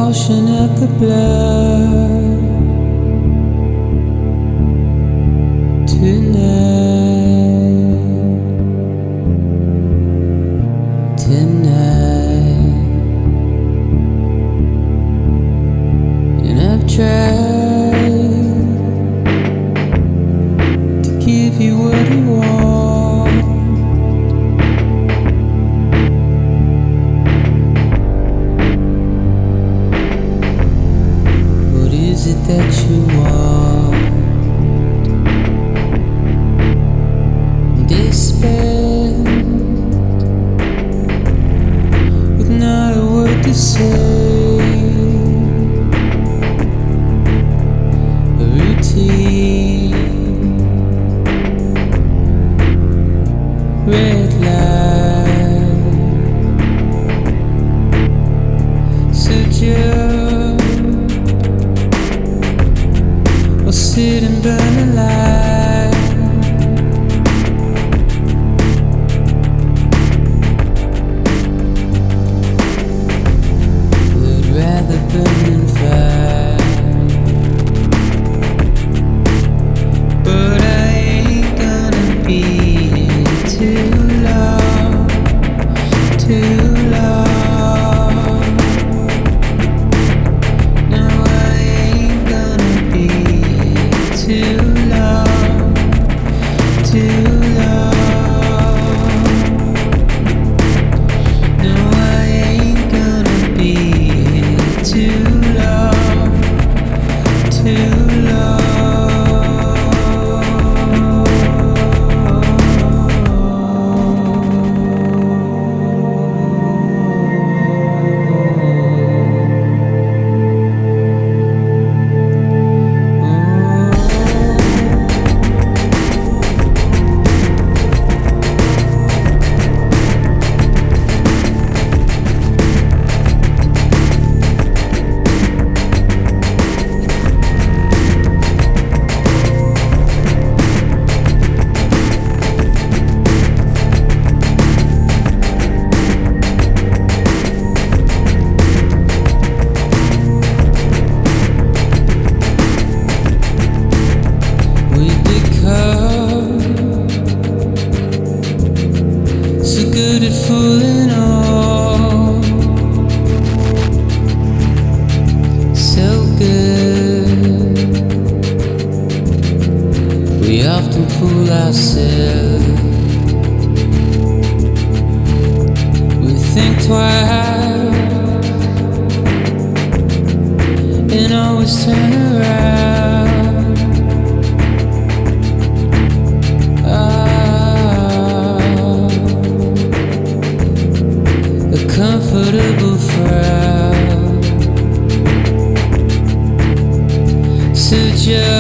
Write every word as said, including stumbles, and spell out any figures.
caution at the blood tonight, tonight. And I've tried to give you what you want. What is it that you want? Despair, with not a word to say. A routine, red light. So just or sit and burn a light. Would rather burn than fight, but I ain't gonna be here too long, too long. No, I ain't gonna be here too long, too long. No, I ain't gonna be here too long, too long. So good at fooling all, so good. We often fool ourselves. We think twice and always turn around. Comfortable frown. So just